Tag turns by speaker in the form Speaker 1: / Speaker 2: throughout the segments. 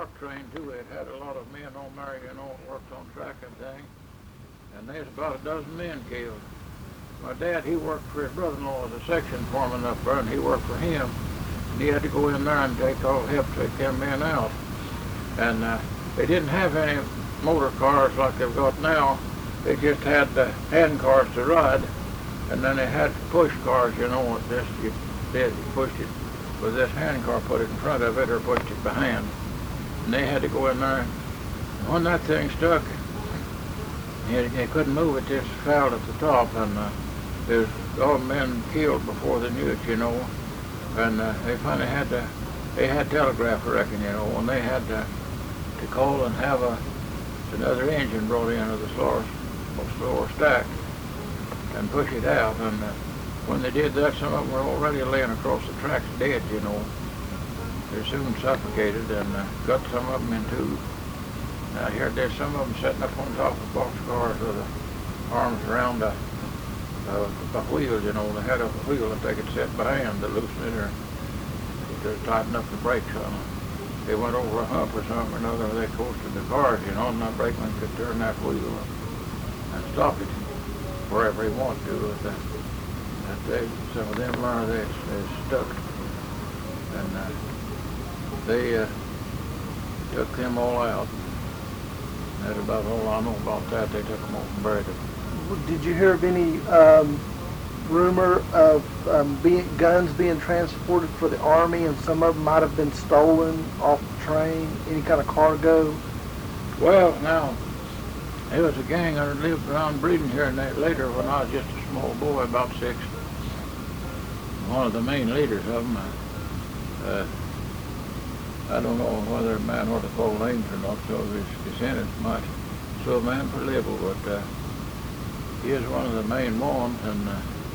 Speaker 1: York train too. It had a lot of men on there, worked on track and thing. And there's about a dozen men killed. My dad, he worked for his brother-in-law as a section foreman up there, and he worked for him. And he had to go in there and help take them men out. And they didn't have any motor cars like they've got now. They just had the hand cars to ride, and then they had push cars, you pushed it with this hand car, put it in front of it or pushed it behind. And they had to go in there. And when that thing stuck, they couldn't move it, just fouled at the top, and there's all the men killed before they knew it, and they finally they had telegraph, I reckon, and they had to call and have another engine brought in of the slower stack and push it out, and when they did that, some of them were already laying across the tracks dead, They're soon suffocated and got some of them in two. Now here there's some of them sitting up on top of boxcars with the arms around the wheel, They had a wheel that they could sit behind to loosen it or to tighten up the brakes on them. They went over a hump or something or another, they coasted the cars, and the brakeman could turn that wheel and stop it wherever he wanted to. Some of them are they stuck, and they took them all out. That's about all I know about that. They took them off and buried them.
Speaker 2: Did you hear of any rumor of guns being transported for the Army, and some of them might have been stolen off the train, any kind of cargo?
Speaker 1: Well, now, there was a gang that lived around Breeden here, and later when I was just a small boy, about 6, one of the main leaders of them, I don't know whether a man ought to call names or not, so his descendants might sue a man for libel, but he is one of the main ones, and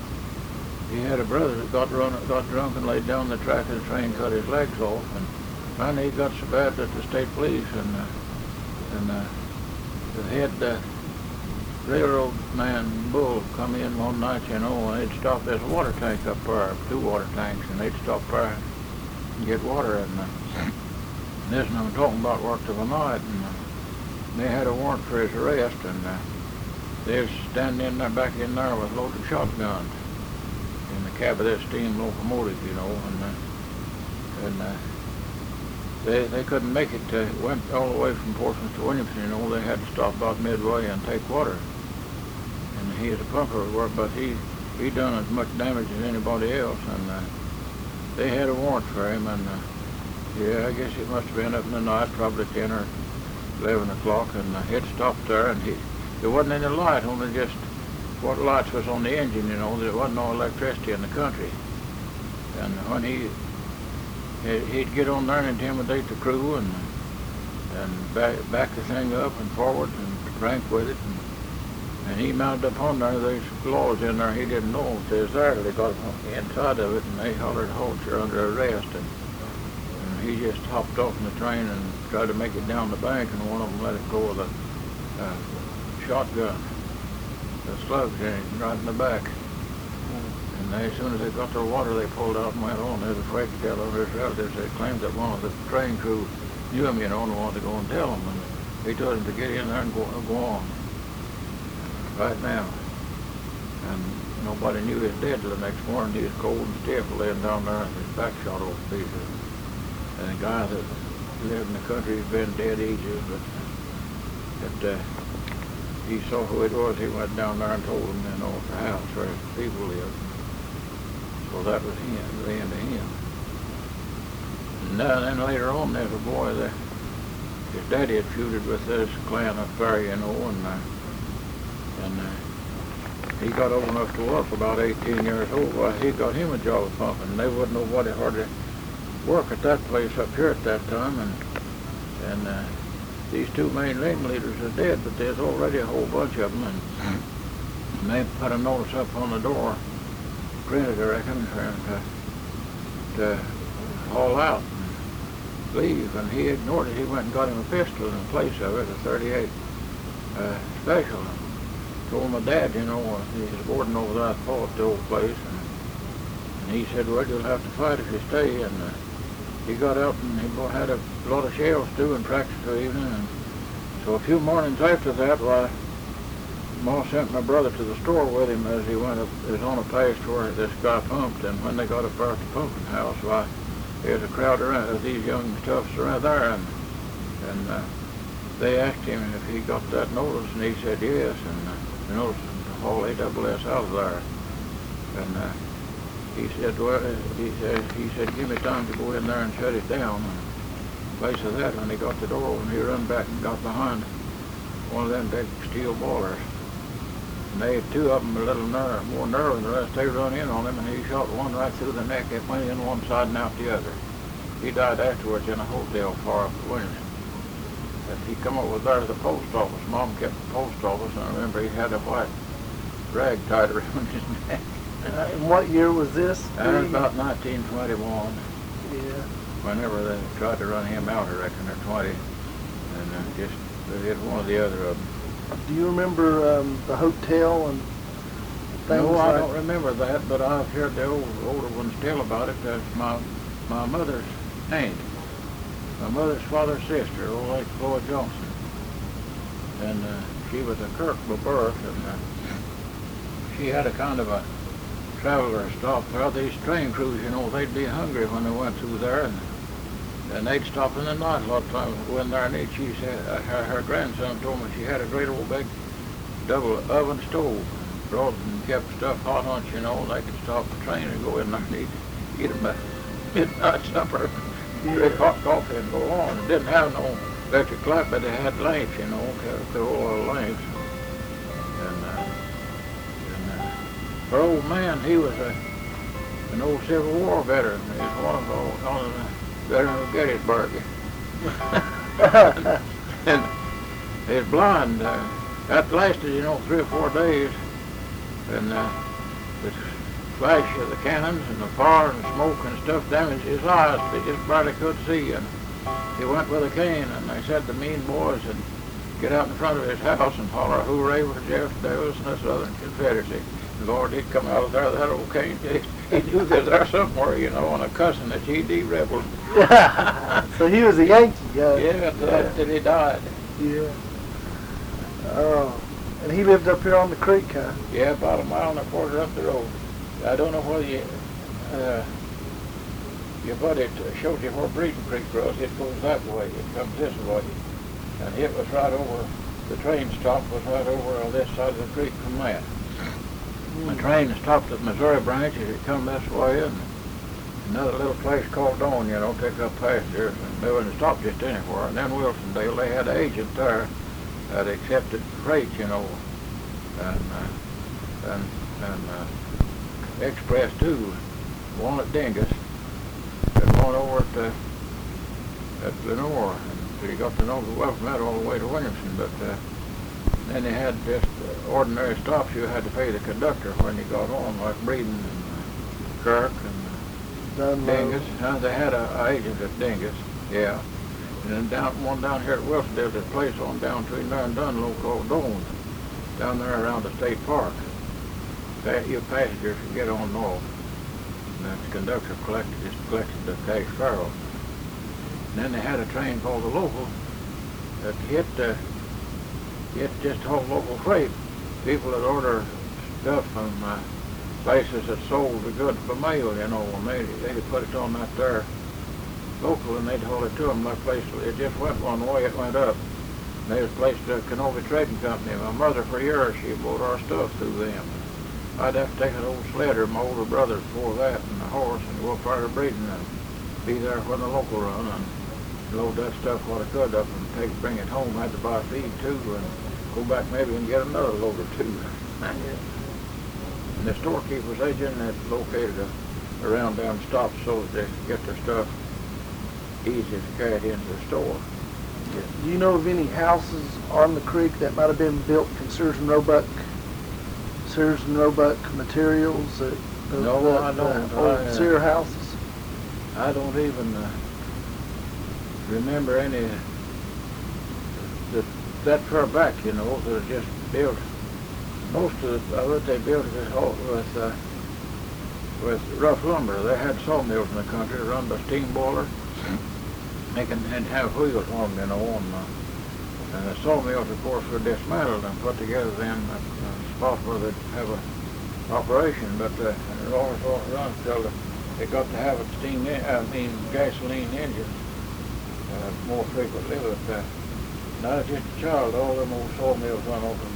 Speaker 1: he had a brother that got drunk and laid down the track of the train, cut his legs off, and finally he got so bad that the state police and the head railroad man, Bull, come in one night, and they'd stop. There's a water tank up there, 2 water tanks, and they'd stop there and get water, and this and I'm talking about worked of the night, and they had a warrant for his arrest, and they was standing in there, back in there with loaded shotguns in the cab of this steam locomotive, and they couldn't make it. Went all the way from Portsmouth to Williamson, They had to stop about midway and take water. And he is a pumper at work, but he done as much damage as anybody else, and they had a warrant for him, and I guess it must have been up in the night, probably 10 or 11 o'clock, and he'd stopped there, and there wasn't any light, only just what lights was on the engine, There wasn't no electricity in the country. And when he'd get on there and intimidate the crew and back the thing up and forward and crank with it, and he mounted up on there. There's laws in there he didn't know if they was there. They got him on the inside of it, and they hollered, "Halt, you're under arrest." And he just hopped off in the train and tried to make it down the bank, and one of them let it go with a shotgun, the slugs in it, right in the back. And as soon as they got their water, they pulled out and went on. They was afraid to tell his relatives. They claimed that one of the train crew knew him, and wanted to go and tell him. And he told him to get in there and go on right now. And nobody knew he was dead till the next morning. He was cold and stiff, laying down there, and his back shot off to pieces. And a guy that lived in the country has been dead ages, but he saw who it was. He went down there and told him, the house where his people lived. So that was him, the end of him. And then later on, there's a boy that his daddy had feuded with this clan up there, and he got old enough to work, about 18 years old. Well, he got him a job pumping. They wouldn't nobody hardly work at that place up here at that time, and these 2 main ringleaders are dead, but there's already a whole bunch of them, and they put a notice up on the door, printed, I reckon, to haul out and leave, and he ignored it. He went and got him a pistol in place of it, a .38 special. Told my dad, he was boarding over there at the old place, and he said, "Well, you'll have to fight if you stay," and he got out and he had a lot of shells too and practiced for the evening. And so a few mornings after that, why, Ma sent my brother to the store with him as he went up, was on a pass where this guy pumped, and when they got up there at the pumping house, why, there's a crowd around, these young toughs around there, and they asked him if he got that notice, and he said yes, and the notice to haul AWS out of there. And he said, well, he said, give me time to go in there and shut it down. And place of that, when he got the door open, he run back and got behind one of them big steel boilers. And they had two of them a little more narrow than the rest. They run in on him, and he shot one right through the neck. It went in one side and out the other. He died afterwards in a hotel far up at Williamson. And he come over there to the post office. Mom kept the post office, and I remember he had a white rag tied around his neck.
Speaker 2: And what year was this?
Speaker 1: That was about 1921.
Speaker 2: Yeah.
Speaker 1: Whenever they tried to run him out, I reckon, or 20, and just they hit one or the other of them.
Speaker 2: Do you remember the hotel and things
Speaker 1: No,
Speaker 2: like?
Speaker 1: I don't remember that, but I've heard the older ones tell about it. That's my mother's aunt, my mother's father's sister, old lady Floyd Johnson, and she was a Kirk by birth, and she had a kind of a traveler stop. Well, these train crews, you know, they'd be hungry when they went through there, and they'd stop in the night a lot of times when there. And she said, her grandson told me she had a great old big double oven stove, brought and kept stuff hot on, you know, and they could stop the train and go in there and eat a midnight supper, drink hot coffee and go on. It didn't have no electric light, but they had lamps, you know, oil lamps. Her old man, he was an old Civil War veteran. He was one of the veterans of Gettysburg. And he was blind. That lasted, you know, 3 or 4 days. And the flash of the cannons and the fire and smoke and stuff damaged his eyes. They just barely could see. And he went with a cane, and they said the mean boys would get out in front of his house and holler, "Hooray for Jeff Davis and the Southern Confederacy." Lord, he'd come out of there, that old cane. He knew they was there somewhere, you know, on a cussing the GD rebels.
Speaker 2: So he was a Yankee guy.
Speaker 1: Yeah, till he died.
Speaker 2: Yeah. Oh, and he lived up here on the creek, huh?
Speaker 1: Yeah, about 1.25 miles up the road. I don't know whether your buddy showed you where Breeden Creek was. It goes that way. It comes this way. And it was right over, the train stop was right over on this side of the creek from that. The train stopped at Missouri Branch as it come this way, and another little place called Dawn, you know, pick up passengers, and they wouldn't stop just anywhere. And then Wilsondale, they had an agent there that accepted freight, you know, and Express too, one at Dingus, and one over at Lenore, until you got to know the Welcome that all the way to Williamson, but then they had just ordinary stops you had to pay the conductor when you got on, like Breeden and Kirk and Dingus. They had an agent at Dingus, yeah. And then one down here at Wilson, there's a place on down between there and Dunlow called Dawn, down there around the state park. Your passengers could get on north. And the conductor collected the cash fare. And then they had a train called the Local that hit just whole local freight. People that order stuff from places that sold the goods by mail, you know, and they'd put it on that there Local, and they'd hold it to them. That place, it just went one way, it went up. And they was placed at Canova Trading Company. My mother, for years, she bought our stuff through them. I'd have to take an old sled or my older brother before that, and a horse, and go up there to Breeden and be there when the Local run, and load that stuff what I could up and bring it home. I had to buy feed too, and go back maybe and get another load or two. And the storekeepers, they generally had located around down stops so that they could get their stuff easy to carry it into the store.
Speaker 2: Do you know of any houses on the creek that might have been built from Sears and Roebuck materials?
Speaker 1: No, I don't.
Speaker 2: Old Sears houses?
Speaker 1: I don't even remember any that far back, you know, that are just built. Most of it they built with rough lumber. They had sawmills in the country run by steam boiler, they can have wheels on them, you know, and the sawmills, of course, were dismantled and put together then spots where they'd have a operation, but it always run until they got to have gasoline engines more frequently. But when I was just a child, all them old sawmills run open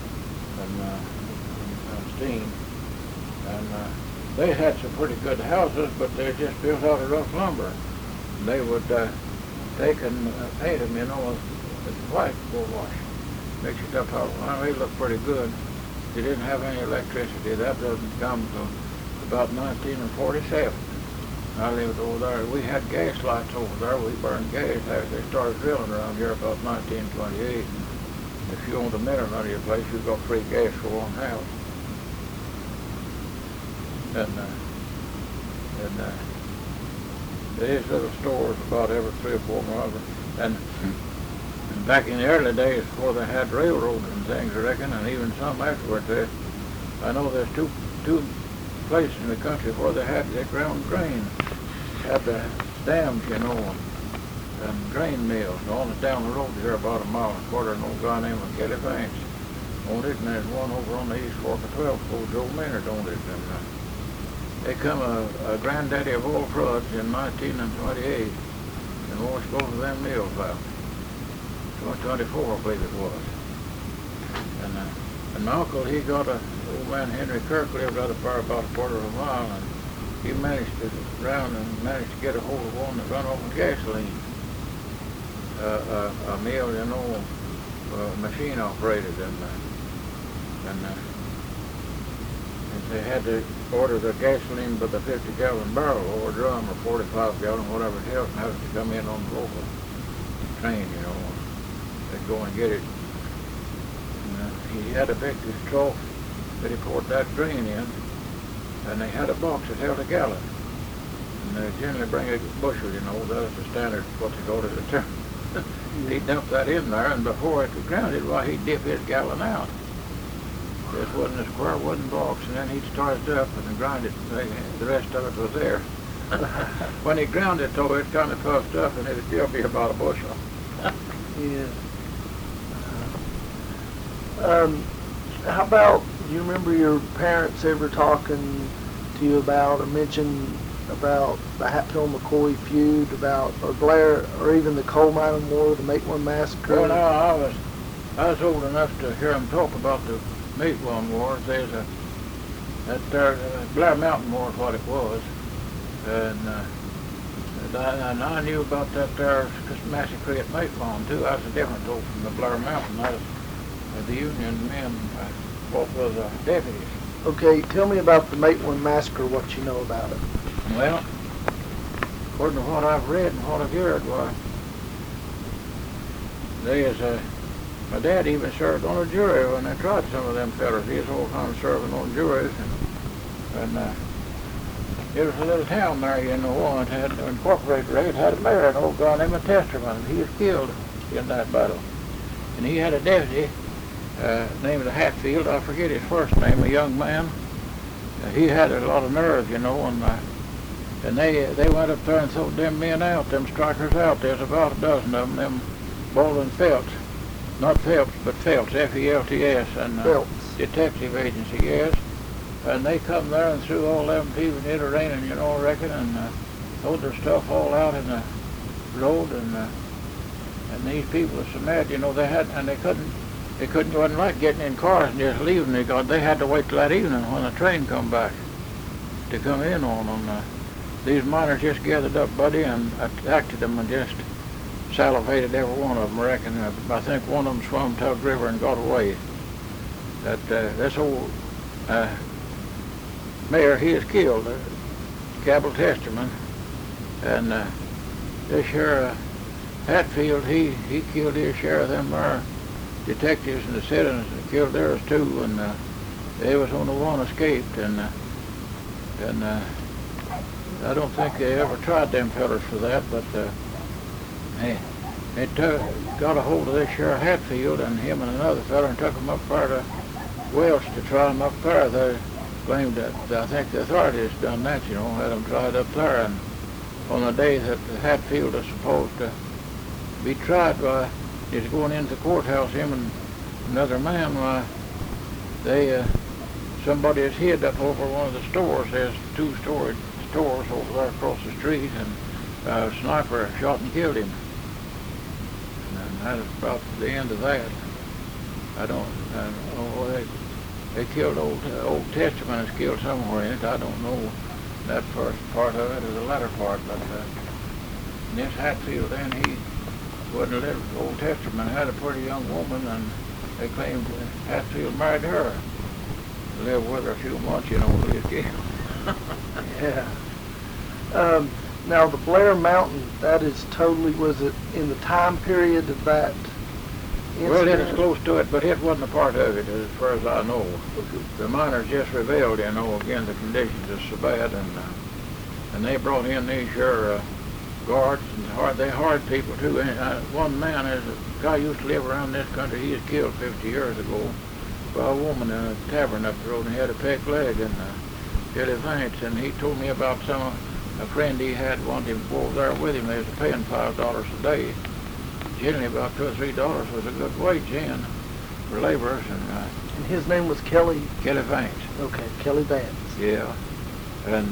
Speaker 1: and steam, and they had some pretty good houses, but they're just built out of rough lumber. And they would take and paint them, you know, with white wash, mix it up out. Well, they look pretty good. They didn't have any electricity. That doesn't come till about 1947. I lived over there. We had gas lights over there. We burned gas after they started drilling around here about 1928. If you owned a minute out of your place, you got free gas for one house. And there's little stores about every 3 or 4 miles. And back in the early days, before they had railroads and things, I reckon, and even some afterwards, I know there's two places in the country where they ground grain, had the dams, you know, and grain mills. On it down the road here, about a mile and a quarter, an old guy named Kelly Banks owned it, and there's one over on the East Fork of 12, old Joe Maynard owned it. And they come a granddaddy of all floods in 1928, and washed both of them mills out. 24, I believe it was. And my uncle, he got old man Henry Kirk lived out there about a quarter of a mile, and he managed to get a hold of one that run off of gasoline. A mill, you know, machine operated, and they had to order the gasoline by the 50-gallon barrel or drum or 45-gallon, whatever it is, and have it to come in on the local train, you know. They'd go and get it. And, he had a big trough that he poured that grain in, and they had a box that held a gallon. And they generally bring a bushel, you know, that's the standard, what they go to the term. He'd dump that in there, and before it was grounded, why, he'd dip his gallon out. This wasn't a square wooden box, and then he'd start it up and grind it, and the rest of it was there. When he ground it, though, it kind of puffed up, and it'd still be about a bushel.
Speaker 2: Yeah. How about, do you remember your parents ever talking to you about or mention about the Hatfield-McCoy feud, or Blair, or even the Coal Mining War, the Matewan Massacre?
Speaker 1: Well, no, I was old enough to hear them talk about the Matewan War. There's Blair Mountain War is what it was, and I knew about that there massacre at Matewan too. I was different though from the Blair Mountain. I was the Union men, both was deputies.
Speaker 2: Okay, tell me about the Matewan Massacre, what you know about it.
Speaker 1: Well, according to what I've read and what I've heard, my dad even served on a jury when they tried some of them fellas. He was all time serving on juries, and it was a little town there, you know, and had incorporated. It had a mayor, an old guy named Testerman, and he was killed in that battle. And he had a deputy named Hatfield. I forget his first name, a young man. He had a lot of nerve, you know, and they went up there and threw them men out, them strikers out. There's about a dozen of them Baldwin Phelps, not Phelps, but Phelps, F-E-L-T-S, and detective agency, yes. And they come there and threw all them people in it raining, you know, I reckon, and threw their stuff all out in the road, and these people are so mad, you know, they couldn't go and like getting in cars and just leaving. They had to wait till that evening when the train come back to come in on them. These miners just gathered up, buddy, and attacked them and just salivated every one of them, I reckon. I think one of them swam Tug River and got away. This old mayor, he is killed, Cabell Testerman, and this here Hatfield, he killed his share of them there detectives in the citizens and killed theirs too, and they was only one escaped, and I don't think they ever tried them fellas for that, but they got a hold of this Sheriff Hatfield and him and another fella and took him up there to Welch to try him up there. They claimed that I think the authorities done that, you know, had them tried up there, and on the day that Hatfield is supposed to be tried, why, he's going into the courthouse, him and another man, why, they, somebody has hid up over one of the stores. There's 2-story stores over there across the street, and a sniper shot and killed him. And that's about the end of that. I don't know, they killed Old Testament is killed somewhere in it. I don't know that first part of it or the latter part, but this Hatfield, then he wouldn't live. Old Testament had a pretty young woman, and they claimed Hatfield married her. Lived with her a few months, you know, till he was killed.
Speaker 2: Yeah. Now the Blair Mountain, that is totally, was it in the time period of that incident?
Speaker 1: Well, it is close to it, but it wasn't a part of it, as far as I know. The miners just rebelled, you know, again, the conditions are so bad, and they brought in these here guards, and they hired people too. And one man, a guy used to live around this country, he was killed 50 years ago by a woman in a tavern up the road, and he had a peg leg and Billy Vance, and he told me about a friend he had wanted him to go over there with him. They was paying $5 a day. Generally about $2 or $3 was a good wage then for laborers.
Speaker 2: And his name was Kelly
Speaker 1: Vance.
Speaker 2: Okay, Kelly Vance.
Speaker 1: Yeah, and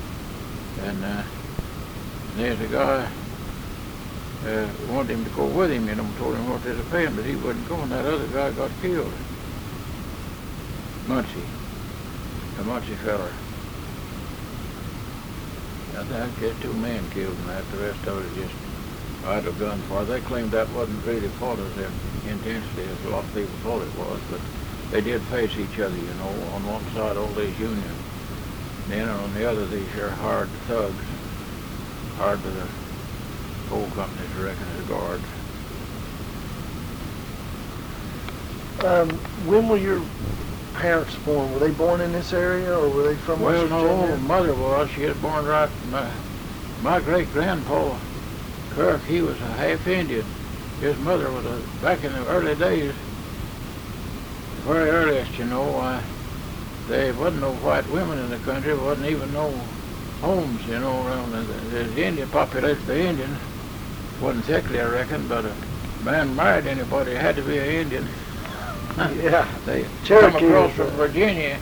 Speaker 1: there's a guy wanted him to go with him, you know, told him what they was paying, but he wouldn't go, and that other guy got killed. The Muncie feller. I think there's 2 men killed in that. The rest of it is just idle gunfire. They claimed that wasn't really fought as intensely as a lot of people thought it was, but they did face each other, you know, on one side all these Union men, and on the other these here hired thugs, hired by the coal companies, I reckon, as guards.
Speaker 2: When were your parents born? Were they born in this area, or were they from
Speaker 1: Well,
Speaker 2: West
Speaker 1: no,
Speaker 2: Virginia?
Speaker 1: mother was. She was born right. My great-grandpa Kirk, he was a half Indian. His mother was back in the early days, very earliest, you know. There wasn't no white women in the country. There wasn't even no homes, you know, around the Indian populated the Indians. Wasn't thickly, I reckon, but a man married anybody, it had to be an Indian.
Speaker 2: Yeah.
Speaker 1: They
Speaker 2: Cherokee
Speaker 1: come across
Speaker 2: is,
Speaker 1: from Virginia,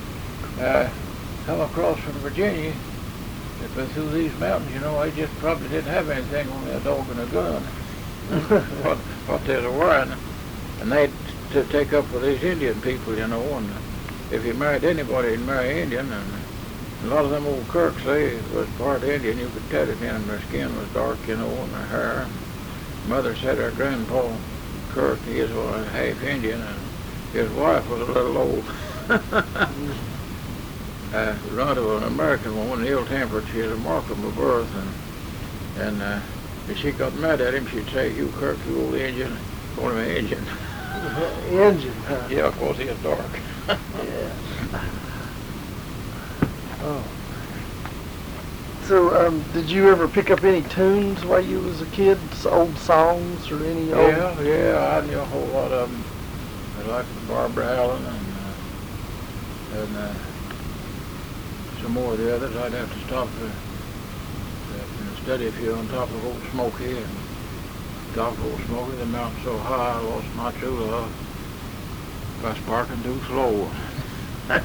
Speaker 1: but through these mountains, you know, they just probably didn't have anything, only a dog and a gun. what they were wearing. And they'd take up with these Indian people, you know, and if you married anybody, you'd marry Indian, and a lot of them old Kirks, they was part Indian. You could tell it in them. Their skin was dark, you know, and their hair. Mother said her grandpa Kirk, he was half Indian, and his wife was a little old. Run to an American woman, ill-tempered. She had a remarkable birth, and if she got mad at him, she'd say, "You Kirk, you old Indian," call him an Indian.
Speaker 2: Indian, huh?
Speaker 1: Yeah, of course he was dark.
Speaker 2: Yeah. Oh. So, did you ever pick up any tunes while you was a kid? Old songs or any old?
Speaker 1: Yeah, I knew a whole lot of them. I liked Barbara Allen and some more of the others. I'd have to stop and study a few on top of Old Smoky, and top of Old Smoky, the mountain so high, I lost my true love by sparking too slow. I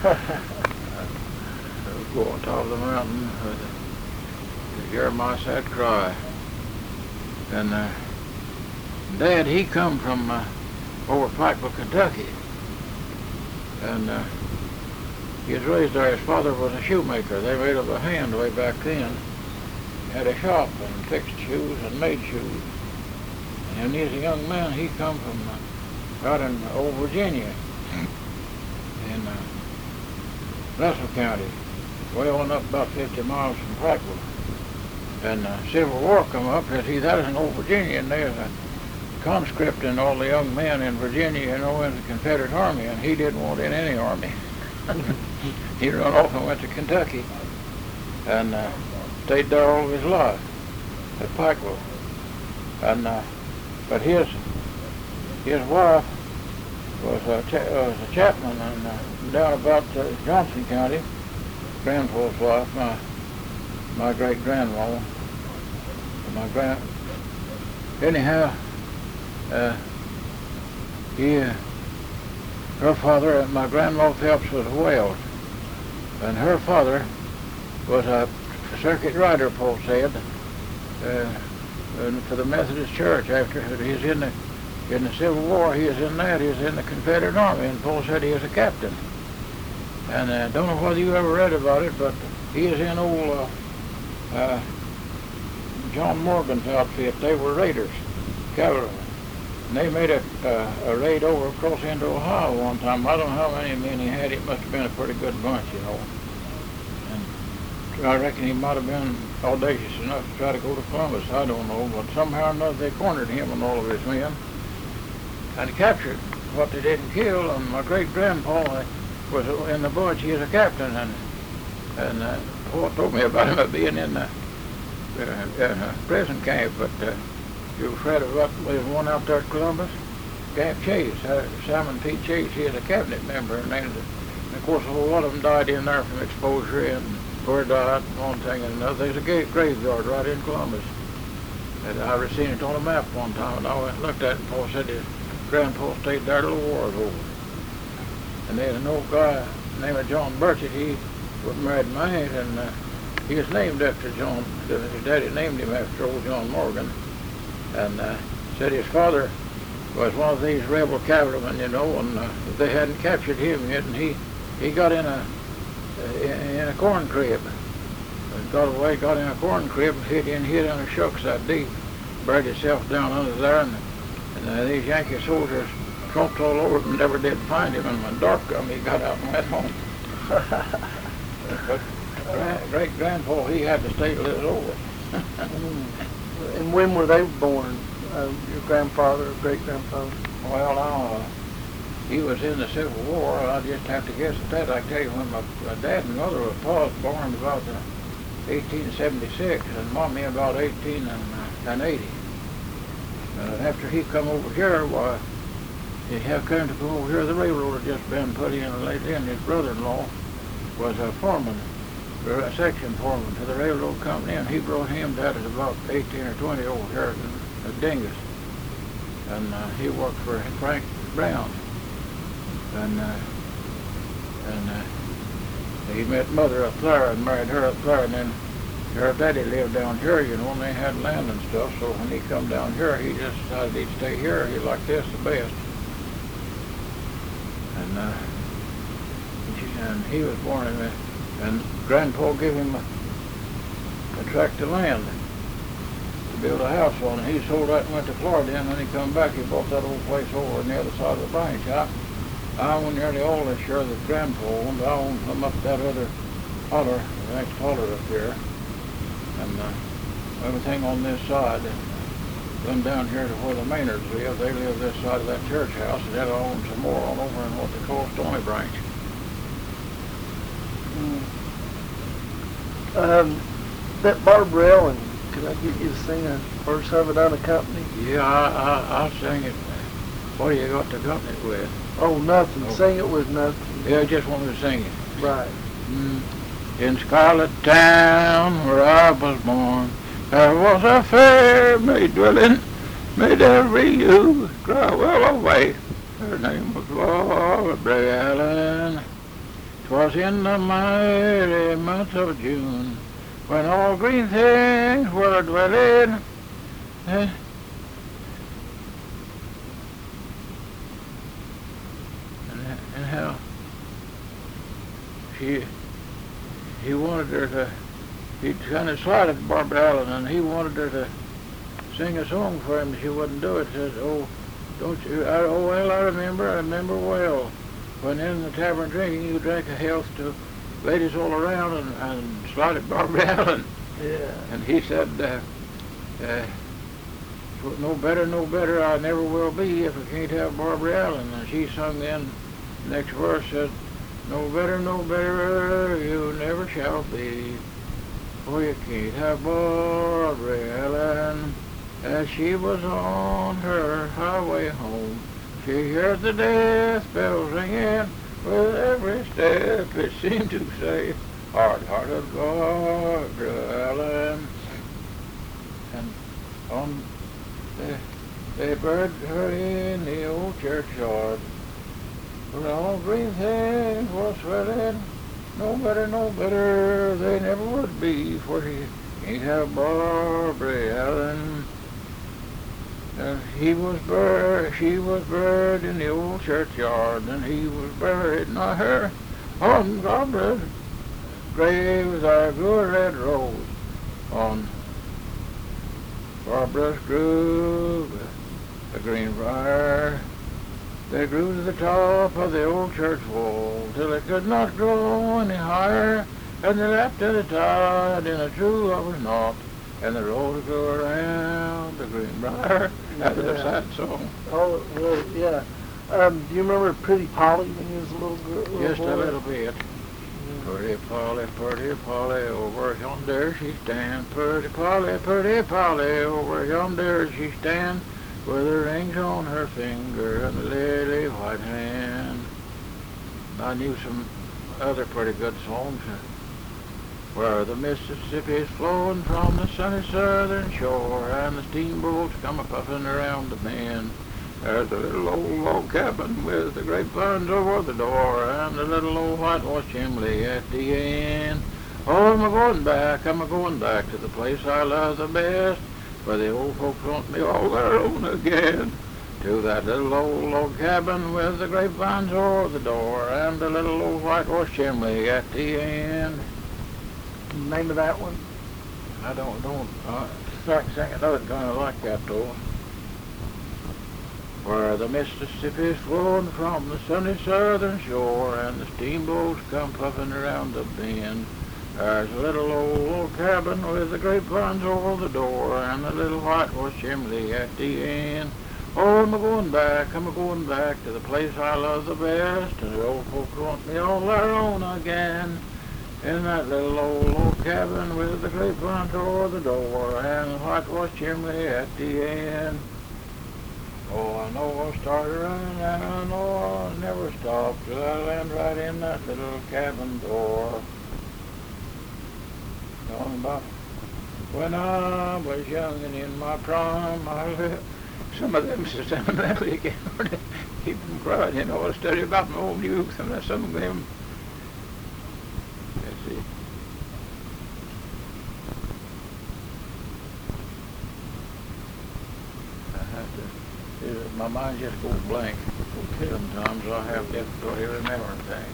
Speaker 1: would go on top of the mountain to hear my sad cry. And Dad, he come from over Pikeville, Kentucky, and he was raised there. His father was a shoemaker. They made up a hand way back then. He had a shop and fixed shoes and made shoes. And when he was a young man, he come from out in old Virginia, in Russell County, way on up about 50 miles from Pikeville. And Civil War come up, that was in old Virginia, and there's a conscripting all the young men in Virginia, you know, in the Confederate Army, and he didn't want in any army. He run off and went to Kentucky, and stayed there all of his life at Pikeville. And but his wife was a chaplain and down about Johnson County. Grandpa's wife, my great grandma, my anyhow, her father, my grandma Phelps was a Wells, and her father was a circuit rider, Paul said, for the Methodist Church. After he's in the Civil War, he was in that. He was in the Confederate Army, and Paul said he was a captain. And I don't know whether you ever read about it, but he is in old John Morgan's outfit. They were raiders, cavalrymen. And they made a raid over across into Ohio one time. I don't know how many men he had. It must have been a pretty good bunch, you know. And I reckon he might have been audacious enough to try to go to Columbus. I don't know, but somehow or another they cornered him and all of his men and captured what they didn't kill. And my great-grandpa was in the bunch. He was a captain, and Paul told me about him being in the prison camp. But you've read about there's one out there at Columbus, Camp Chase. Simon P. Chase. He is a cabinet member, and of course a whole lot of them died in there from exposure and or died, one thing and another. There's a graveyard right in Columbus. And I seen it on a map one time, and I went and looked at it, and Paul said his grandpa stayed there till the war was over. And there's an old guy named John Burchett. He was married to my aunt, and he was named after John. His daddy named him after old John Morgan, and said his father was one of these rebel cavalrymen, you know, and they hadn't captured him yet, and he got in a corn crib. Got away, got in a corn crib, hid in a shucks that deep, buried himself down under there, and these Yankee soldiers trumped all over him, never did find him, and when dark come, he got out and went home. But great-grandpa, he had to stay till it was over.
Speaker 2: And when were they born, your grandfather or great-grandfather?
Speaker 1: Well, he was in the Civil War. I just have to guess at that. I tell you, when my dad and mother was born about 1876, and Mommy about 1880. After he come over here, why, he had come to go over here. The railroad had just been put in and laid in. His brother-in-law was a foreman, or a section foreman to the railroad company, and he brought him down at about 18 or 20 over here at Dingus. And he worked for Frank Brown. And he met Mother up there and married her up there, and then her daddy lived down here, you know, and they had land and stuff. So when he come down here, he just decided he'd stay here. He liked this the best. And he was born in it, and Grandpa gave him a tract of land to build a house on, and he sold that and went to Florida, and when he come back, he bought that old place over on the other side of the branch. I own nearly all this share that Grandpa owned. I own some up that other holler, the next holler up here, and everything on this side. Then down here to where the Maynards live, they live this side of that church house, and then I own some more on over in what they call Stony Branch.
Speaker 2: That Barbara Ellen, could I get you to sing a verse of it unaccompanied?
Speaker 1: Yeah, I'll sing it. What do you got to accompany it with?
Speaker 2: Oh, nothing.
Speaker 1: Oh.
Speaker 2: Sing it with nothing.
Speaker 1: Yeah, I just wanted to sing it.
Speaker 2: Right.
Speaker 1: In Scarlet Town, where I was born, there was a fair maid dwelling, made every youth cry well away. Her name was Barbara Allen. 'Twas in the mighty month of June, when all green things were dwelling. And how he wanted her to, he kind of slighted Barbara Allen, and he wanted her to sing a song for him. She wouldn't do it. Said, "Oh, don't you? Well, I remember well. When in the tavern drinking, you drank a health to ladies all around and slighted Barbara Allen."
Speaker 2: Yeah.
Speaker 1: And he said, no better, I never will be if I can't have Barbara Allen. And she sung then, next verse said, no better, you never shall be, for you can't have Barbara Allen. As she was on her highway home, she heard the death bells ringing with every step. It seemed to say, hard-hearted Barbara Allen. And on they buried her in the old churchyard. Where all green things was swelling, no better they never would be, for she ain't have Barbara Allen. She was buried in the old churchyard, and he was buried, not her. On Barbara's grave there grew a red rose. On Barbara's grew a green briar. They grew to the top of the old church wall, till it could not grow any higher, and they left it tied in a true lover's knot, and the rose grew around the green briar. That was a sad song.
Speaker 2: Oh, it was, yeah. Do you remember Pretty Polly when you was a little girl?
Speaker 1: Just a little bit. Pretty Polly, over yonder she stands. Pretty Polly, over yonder she stands, with the rings on her finger and the lily white hand. I knew some other pretty good songs. Where the Mississippi's flowing from the sunny southern shore, and the steamboats come a-puffing around the bend. There's a little old log cabin with the grapevines over the door, and the little old whitewash chimney at the end. Oh, I'm a-going back to the place I love the best, where the old folks want me all their own again. To that little old log cabin with the grapevines over the door, and the little old whitewash chimney at the end.
Speaker 2: Name of that one?
Speaker 1: I don't start singing another kind of like that though. Where the Mississippi's flowing from the sunny southern shore, and the steamboats come puffing around the bend. There's a little old cabin with the grapevines over the door, and the little whitewash chimney at the end. Oh, I'm a-going back to the place I love the best, and the old folks want me all their own again. In that little old cabin with the grapevines over the door, and the whitewash chimney at the end. Oh, I know I'll start running, and I know I'll never stop till I land right in that little cabin door. Talking about when I was young and in my prime, some of them so sentimentally again, keep from crying, you know, I study about my own youth, and some of them, let's see. My mind just goes blank. Sometimes I have difficulty remembering things.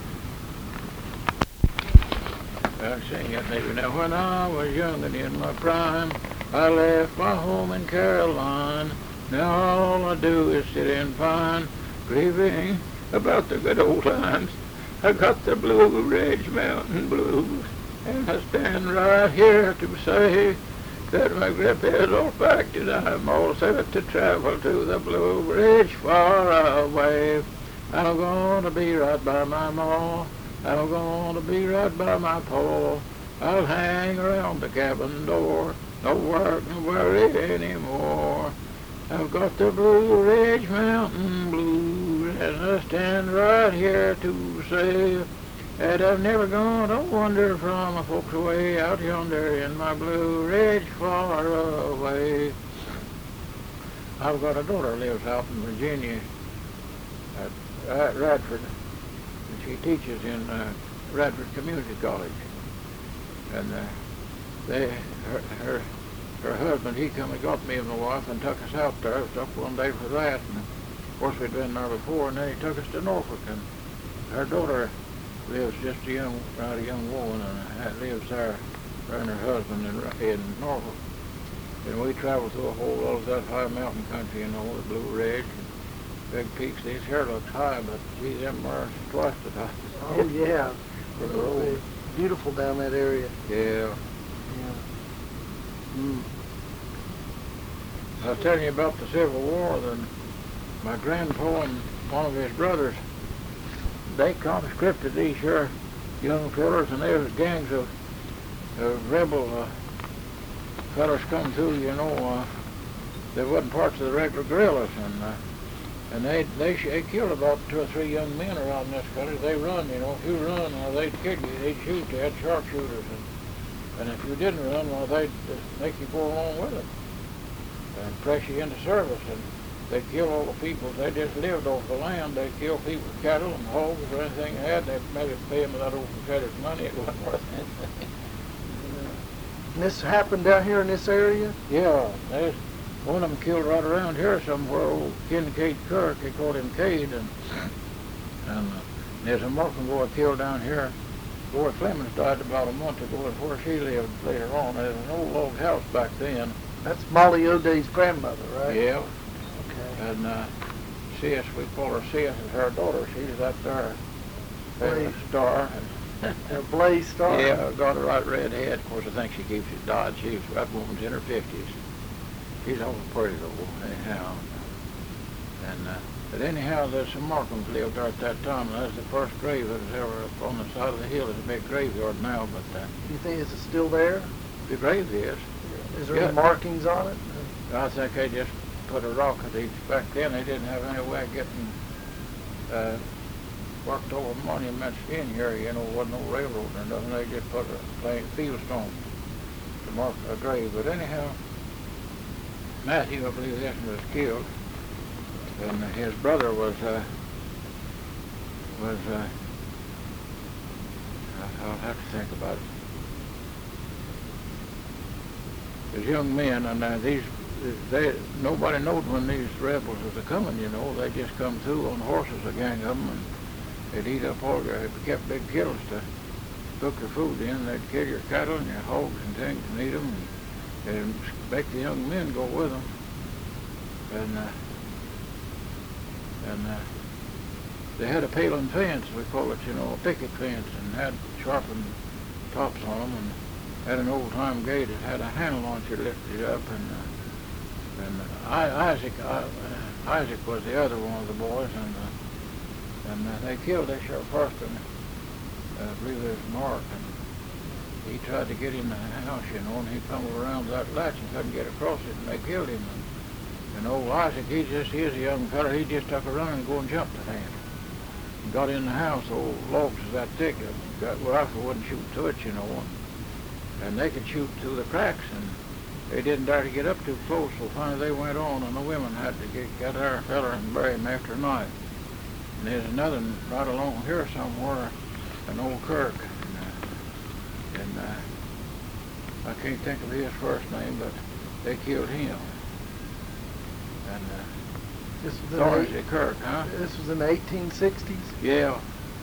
Speaker 1: I'll sing it maybe now. When I was young and in my prime, I left my home in Caroline. Now all I do is sit and pine, grieving about the good old times. I got the Blue Ridge Mountain Blues, and I stand right here to say that my grip is all packed and I'm all set to travel to the Blue Ridge far away. I'm gonna be right by my ma, I'm gonna be right by my pa. I'll hang around the cabin door, no work, no worry anymore. I've got the Blue Ridge Mountain Blues, and I stand right here to say that I've never gone to wander from my folks away out yonder in my Blue Ridge far away. I've got a daughter lives out in Virginia at Radford, and she teaches in Radford Community College. And her husband, he come and got me and my wife and took us out there. I was up one day for that, and of course we'd been there before, and then he took us to Norfolk, and her daughter lives just a young woman, and lives there, her and her husband in Norfolk. And we traveled through a whole lot of that high mountain country, you know, the Blue Ridge and big peaks. These here looks high, but gee, them are twice the high.
Speaker 2: Oh yeah, it's beautiful down that area.
Speaker 1: Yeah. I was telling you about the Civil War. Then my grandpa and one of his brothers, they conscripted these here young fellas, and there was gangs of rebel fellas come through, you know. They wasn't parts of the regular guerrillas, and they killed about 2 or 3 young men around this country. They run, you know. If you run, they'd kill you. They'd shoot. They had sharpshooters, and if you didn't run, they'd make you go along with it. and press you into service. And they kill all the people. They just lived off the land. They kill people's cattle and hogs or anything they had. They maybe pay them that old Confederate money. It wasn't worth anything.
Speaker 2: And this happened down here in this area?
Speaker 1: Yeah, there's one of them killed right around here somewhere, old Kincaid Kirk. They called him Cade. And there's a Markham boy killed down here. Boy Clemens died about a month ago. That's where she lived later on. There's an old log house back then.
Speaker 2: That's Molly O'Day's grandmother, right?
Speaker 1: Yeah.
Speaker 2: Okay.
Speaker 1: And Sis, we call her Sis, is her daughter. She's up there.
Speaker 2: Blaze.
Speaker 1: Star.
Speaker 2: Blaze Star?
Speaker 1: Yeah, got a right red head. Of course, I think she keeps it Dodge. That woman's in her 50s. She's over pretty though, anyhow. And but anyhow, there's some Markhams lived there at that time. And that's the first grave that was ever up on the side of the hill. It's a big graveyard now, but
Speaker 2: You think it's still there?
Speaker 1: the grave is.
Speaker 2: Is there
Speaker 1: Yeah.
Speaker 2: any markings on it?
Speaker 1: I think they just put a rock at each. Back then, they didn't have any way of getting worked over monuments in here. You know, wasn't no railroad or nothing. They just put a plain field stone to mark a grave. But anyhow, Matthew, I believe this was killed, and his brother was I'll have to think about it. There's young men, and nobody knowed when these rebels was coming. You know, they just come through on horses, a gang of them, and they'd eat up all your. They kept big kettles to cook your food in. They'd kill your cattle and your hogs and things and eat them, and make the young men go with them. And they had a paling fence, we call it, you know, a picket fence, and had sharpened tops on them, and had an old-time gate. It had a handle on it, you lifted it up, and Isaac was the other one of the boys, and they killed that Sheriff Hurston, I believe it was Mark, and he tried to get in the house, you know, and he fumbled around that latch and couldn't get across it, and they killed him. And old Isaac, he's a young fella, he just took a run and go and jumped at him. And got in the house, old logs was that thick, a rifle wouldn't shoot through it, you know, and they could shoot through the cracks, and they didn't dare to get up too close, so finally they went on, and the women had to get our fella and bury him after night. And there's another one right along here somewhere, an old Kirk, and I can't think of his first name, but they killed him. And
Speaker 2: This was
Speaker 1: Thornsey Kirk, huh?
Speaker 2: This was in the 1860s?
Speaker 1: Yeah.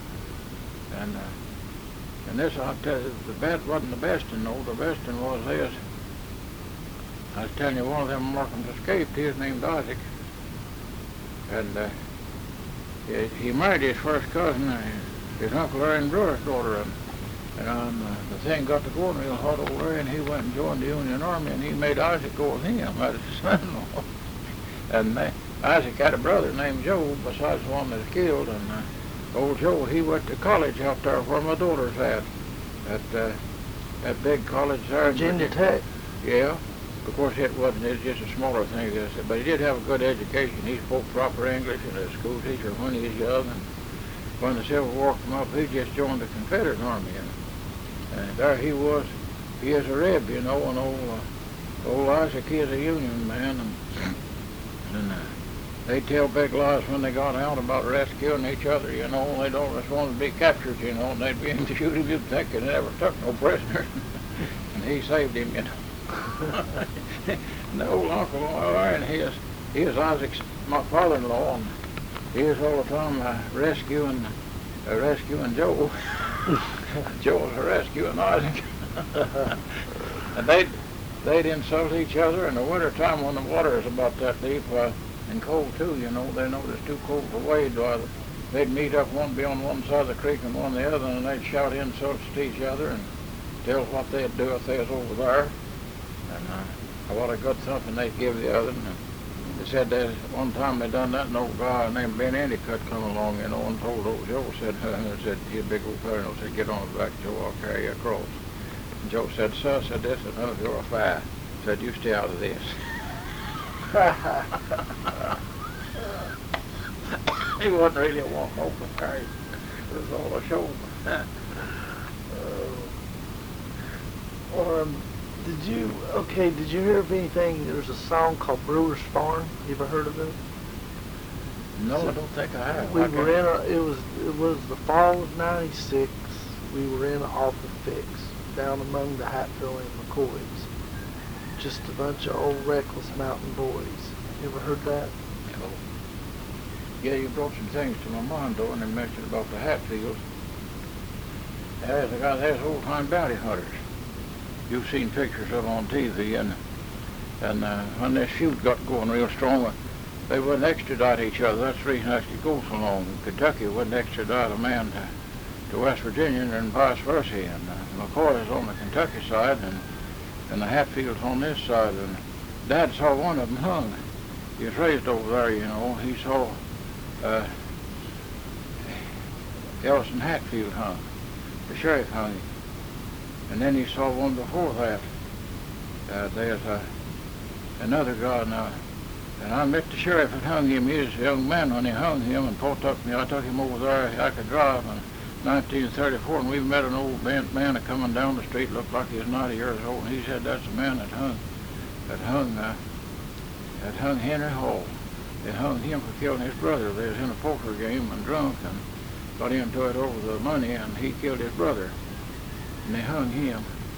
Speaker 1: And this, I'll tell you, the best wasn't the best one, though. The best one was this. I was telling you, one of them Markhams escaped. He was named Isaac. And he married his first cousin, his Uncle Aaron Brewer's daughter. And the thing got to going real hot over there, and he went and joined the Union Army, and he made Isaac go with him as his son-in-law. And Isaac had a brother named Joe, besides the one that was killed, and old Joe, he went to college out there where my daughter's at that big college there.
Speaker 2: Virginia Tech?
Speaker 1: Yeah. Of course, it was just a smaller thing, but he did have a good education. He spoke proper English and a school teacher when he was young, and when the Civil War came up, he just joined the Confederate Army, and there he was. He is a Reb, you know, and old Isaac, he is a Union man, and they tell big lies when they got out about rescuing each other, you know. They don't just want to be captured, you know, and they'd be in to shoot him. You'd think they never took no prisoners. And he saved him, you know. And the old uncle there, and he is Isaac's, my father-in-law, and he is all the time rescuing Joe. Joe was rescuing Isaac. And they'd insult each other in the wintertime when the water is about that deep, and cold too, you know. They know it's too cold for wade. They'd meet up, one be on one side of the creek and one the other, and they'd shout insults to each other and tell what they'd do if they was over there. And what a good thumping they'd give the other. And they said that one time they done that, and old guy named Ben Endicott come along, you know, and told old Joe, said he a big old fella, said, "Get on the back, Joe, I'll carry you across." And Joe said, "Sir," said, "this is none of your affair." Said, "You stay out of this." He wasn't really wanting open carry. It was all a show.
Speaker 2: Did you hear of anything? There's a song called Brewer's Farm. You ever heard of it?
Speaker 1: No, I don't think I have.
Speaker 2: We were it was the fall of '96. We were in an awful fix down among the Hatfield and McCoys. Just a bunch of old reckless mountain boys. You ever heard that?
Speaker 1: No. Yeah, you brought some things to my mind, though, and they mentioned about the Hatfields. There's a guy, there's old-time bounty hunters. You've seen pictures of them on TV, and when this feud got going real strong, they wouldn't extradite each other. That's the reason it goes so long. Kentucky wouldn't extradite a man to West Virginia and vice versa. And McCoy is on the Kentucky side, and the Hatfields on this side. And Dad saw one of them hung. He was raised over there, you know. He saw Ellison Hatfield hung. The sheriff hung him. And then he saw one before that. There's another guy now. And I met the sheriff that hung him. He was a young man when he hung him, and Paul took me. I took him over there. I could drive in 1934, and we met an old man that coming down the street, looked like he was 90 years old. And he said that's the man that hung Henry Hall. They hung him for killing his brother. They was in a poker game and drunk and got into it over the money, and he killed his brother. And they hung him.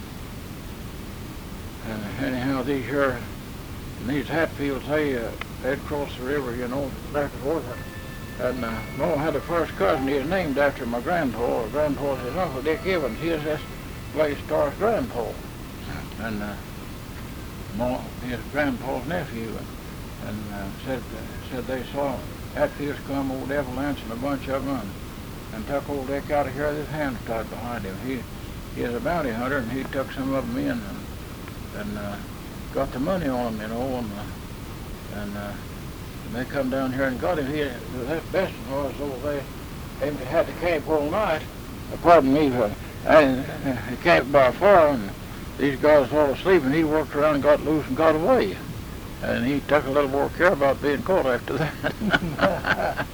Speaker 1: And anyhow, these Hatfields, they'd cross the river, you know, back and forth. And Ma had a first cousin. He was named after my grandpa. Grandpa's his uncle, Dick Evans. He was this place Star's grandpa. And Ma, his grandpa's nephew. And said they saw Hatfields come, old Devil Lance and a bunch of them, and took old Dick out of here with his hands tied behind him. He was a bounty hunter, and he took some of them in and got the money on them, you know, and they come down here and got him. The best was, though, they had to camp all night. Pardon me, they camped by fire, and these guys all asleep, and he worked around and got loose and got away. And he took a little more care about being caught after that.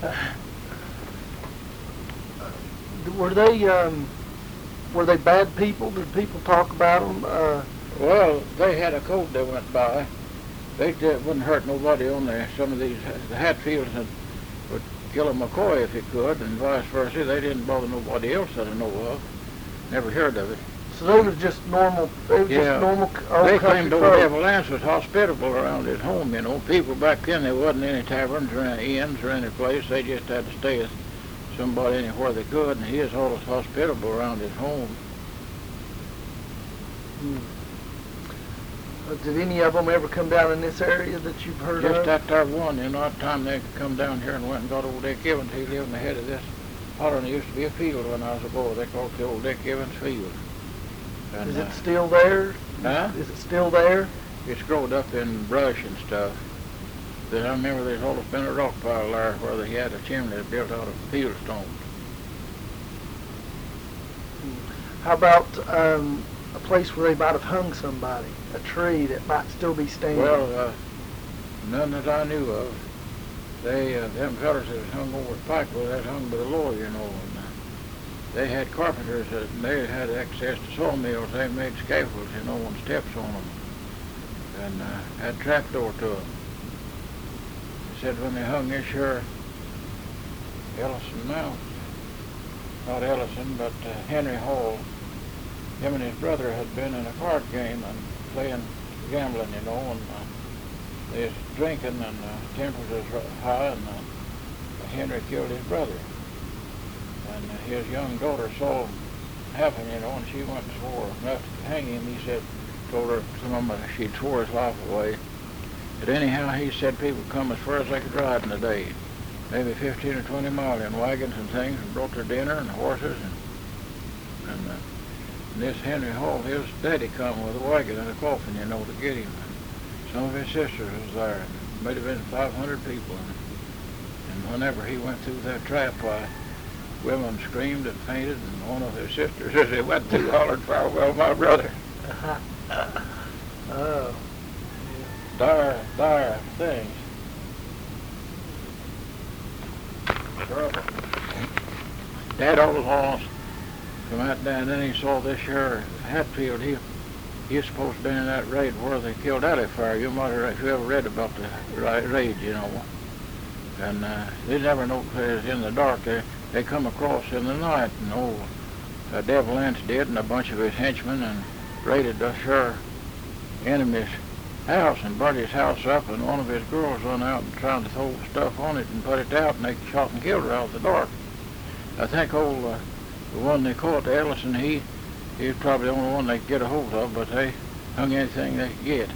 Speaker 2: Were they bad people? Did people talk about them?
Speaker 1: Well, they had a code they went by. They wouldn't hurt nobody on there. Some of the Hatfields would kill a McCoy if he could, and vice versa. They didn't bother nobody else that I know of. Never heard of it.
Speaker 2: So they were just normal. They were just normal.
Speaker 1: They claimed old Devil Lance was hospitable around his home. You know, people back then, there wasn't any taverns or any inns or any place. They just had to stay with somebody anywhere they could, and he was always hospitable around his home.
Speaker 2: Did any of them ever come down in this area that you've heard of?
Speaker 1: Just that there one, you know, at the time they could come down here and went and got old Dick Evans. He lived in the head of this holler, and there used to be a field when I was a boy. They called it the old Dick Evans Field. And,
Speaker 2: is it still there?
Speaker 1: Huh?
Speaker 2: Is it still there?
Speaker 1: It's growed up in brush and stuff. But I remember there's always been a rock pile there where they had a chimney built out of field stones.
Speaker 2: How about a place where they might have hung somebody? A tree that might still be standing?
Speaker 1: Well, none that I knew of. Them fellas that was hung over at Pikeville, that hung by the lawyer, you know. And, they had carpenters that they had access to sawmills. They made scaffolds, you know, and steps on them, and had trapdoor to them. They said when they hung this here Ellison Mounts, not Ellison, but Henry Hall, him and his brother had been in a card game and playing gambling, you know, and they was drinking, and temperature was high, and Henry killed his brother. And his young daughter saw him happen, you know, and she went and swore enough to hang him. He said, told her she'd swore his life away. But anyhow, he said people come as far as they could ride in a day, maybe 15 or 20 miles in wagons and things, and brought their dinner and horses. And this Henry Hall, his daddy come with a wagon and a coffin, you know, to get him. And some of his sisters was there, and it might have been 500 people. And whenever he went through that trap, why, women screamed and fainted, and one of his sisters, as he went through, hollered, "Farewell, my brother."
Speaker 2: Oh.
Speaker 1: Dire things. Terrible. Dad all lost from that down. Then he saw this here Hatfield. He he's supposed to be in that raid where they killed Alifair. You might have, if you ever read about the raid, you know. And they never know if it was in the dark. They come across in the night, and old Devil Ince did, and a bunch of his henchmen, and raided the sure enemy's house and burnt his house up, and one of his girls run out and trying to throw stuff on it and put it out, and they shot and killed her out of the dark. I think old the one they caught, Ellison, he was probably the only one they could get a hold of, but they hung anything they could get.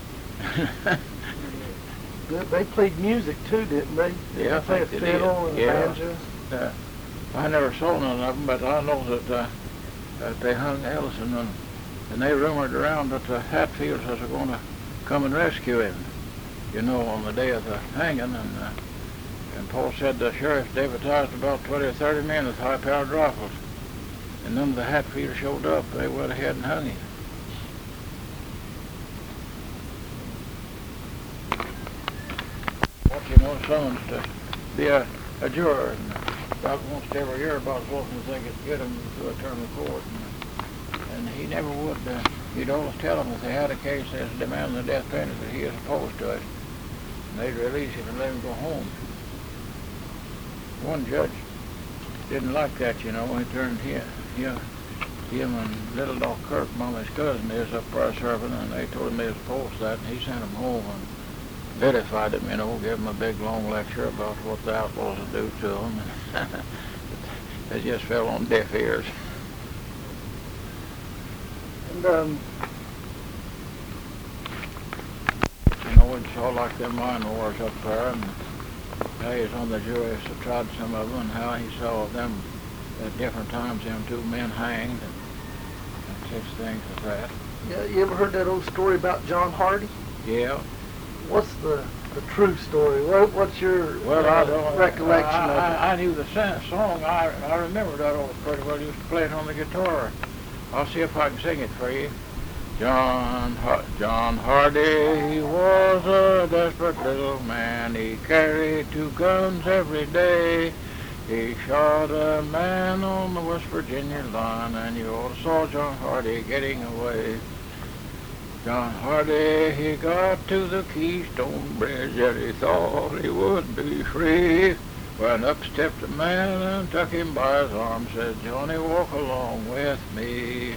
Speaker 2: They played music too, didn't they?
Speaker 1: Yeah, I
Speaker 2: Play a
Speaker 1: think they
Speaker 2: fiddle
Speaker 1: did.
Speaker 2: and a
Speaker 1: Yeah.
Speaker 2: banjo.
Speaker 1: I never saw none of them, but I know that they hung Ellison, and they rumored around that the Hatfields was going to come and rescue him, you know, on the day of the hanging. And Paul said the sheriff deputized about 20 or 30 men with high-powered rifles, and none of the Hatfields showed up. They went ahead and hung him. But you know, someone's to be a juror, and about once every year about as often as they could get him to a term of court. And he never would, he'd always tell them if they had a case that's demanding the death penalty that he is opposed to it, and they'd release him and let him go home. One judge didn't like that, you know. He turned him and Little Doc Kirk, Mama's cousin, is up there serving, and they told him they was opposed to that, and he sent him home and vilified him, you know, gave him a big long lecture about what the outlaws would do to him. They just fell on deaf ears.
Speaker 2: And
Speaker 1: you know, it's all like them mine wars up there, and how he's on the jury, so tried some of them, and how he saw them at different times, them two men hanged, and such things as that.
Speaker 2: yeah, you ever heard that old story about John Hardy?
Speaker 1: Yeah.
Speaker 2: What's the true story? What's your
Speaker 1: I don't,
Speaker 2: recollection of it?
Speaker 1: I knew the song. I remember that old pretty well. He used to play it on the guitar. I'll see if I can sing it for you. John Hardy, he was a desperate little man. He carried 2 guns every day. He shot a man on the West Virginia line, and you all saw John Hardy getting away. John Hardy, he got to the Keystone Bridge, and he thought he would be free. When up stepped a man and took him by his arm, said, Johnny, walk along with me.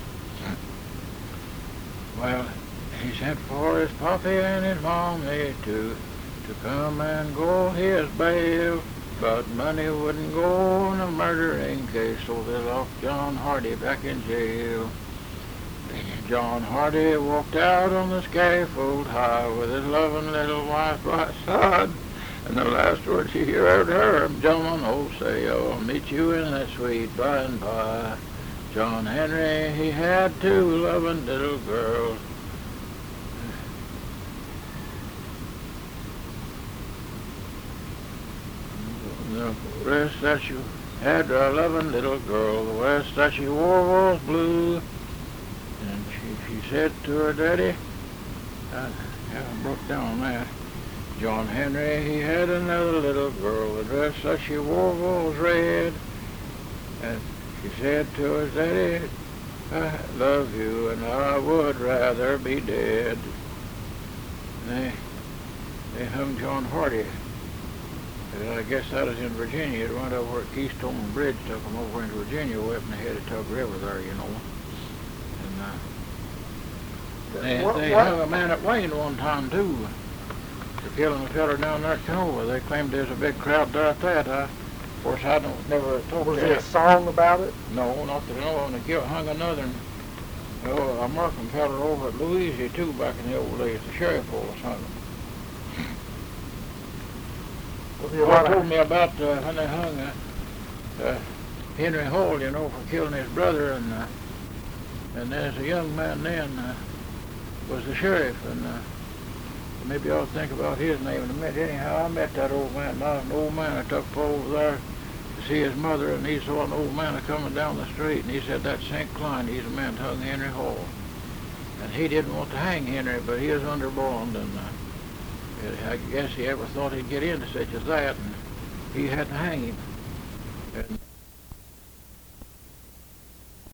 Speaker 1: Well, he sent for his pappy and his mommy too, to come and go his bail. But money wouldn't go in a murdering case, so they locked John Hardy back in jail. John Hardy walked out on the scaffold high with his loving little wife by his side. And the last words he heard her, John, oh, say, I'll meet you in that sweet by and by. John Henry, he had 2 loving little girls. The rest that you had a loving little girl, the vest that she wore was blue. And she said to her daddy, I broke down on that. John Henry, he had another little girl, the dress that she wore was red. And she said to her daddy, I love you and I would rather be dead. And they hung John Hardy. I guess that was in Virginia. It went over at Keystone Bridge, took them over into Virginia, way up in the head of Tug River there, you know. And they hung a man at Wayne one time, too, for killing a feller down there at Canova. They claimed there's a big crowd there at that. Of course, I never told
Speaker 2: Was
Speaker 1: that.
Speaker 2: there a song about it?
Speaker 1: No, not that I know of. And they hung another American feller over at Louisiana, too, back in the old days. The sheriff always hung them. Well, told me about when they hung Henry Hall, you know, for killing his brother, and there's a young man then was the sheriff, and maybe I'll think about his name in a minute. Anyhow, I met that old man. An old man I took over there to see his mother, and he saw an old man coming down the street, and he said, that's St. Klein. He's the man that hung Henry Hall. And he didn't want to hang Henry, but he was under bond, and I guess he ever thought he'd get into such as that, and he had to hang him. And